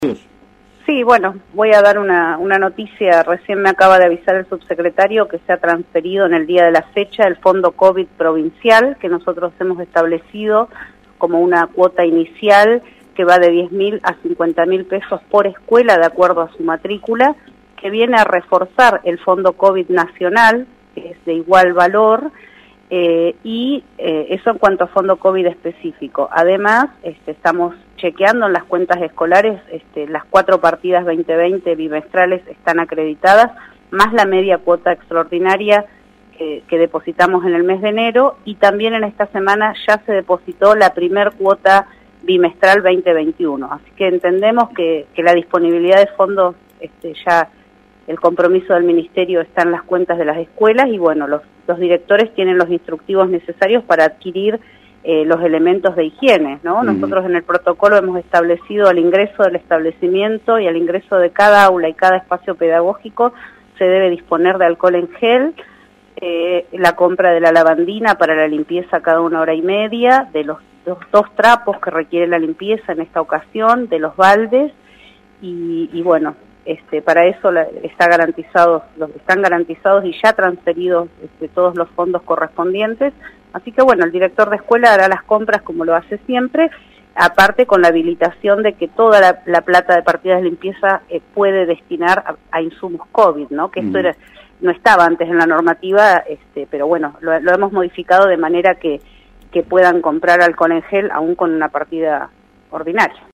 Sí, bueno, voy a dar una noticia. Recién me acaba de avisar el subsecretario que se ha transferido en el día de la fecha el fondo COVID provincial, que nosotros hemos establecido como una cuota inicial que va de 10.000 a 50.000 pesos por escuela de acuerdo a su matrícula, que viene a reforzar el fondo COVID nacional, que es de igual valor, y eso en cuanto a fondo COVID específico. Además, estamos chequeando en las cuentas escolares, las 4 partidas 2020 bimestrales están acreditadas, más la media cuota extraordinaria que depositamos en el mes de enero, y también en esta semana ya se depositó la primer cuota bimestral 2021. Así que entendemos que la disponibilidad de fondos, ya el compromiso del Ministerio está en las cuentas de las escuelas, y bueno, los directores tienen los instructivos necesarios para adquirir los elementos de higiene, ¿no? Nosotros en el protocolo hemos establecido al ingreso del establecimiento y al ingreso de cada aula y cada espacio pedagógico se debe disponer de alcohol en gel, la compra de la lavandina para la limpieza cada 1 hora y media, de los 2 trapos que requiere la limpieza en esta ocasión, de los baldes, y bueno, para eso están garantizados y ya transferidos todos los fondos correspondientes. Así que bueno, el director de escuela hará las compras como lo hace siempre, aparte con la habilitación de que toda la plata de partidas de limpieza puede destinar a insumos COVID, ¿no? Que esto no estaba antes en la normativa, pero bueno, lo hemos modificado de manera que puedan comprar alcohol en gel aún con una partida ordinaria.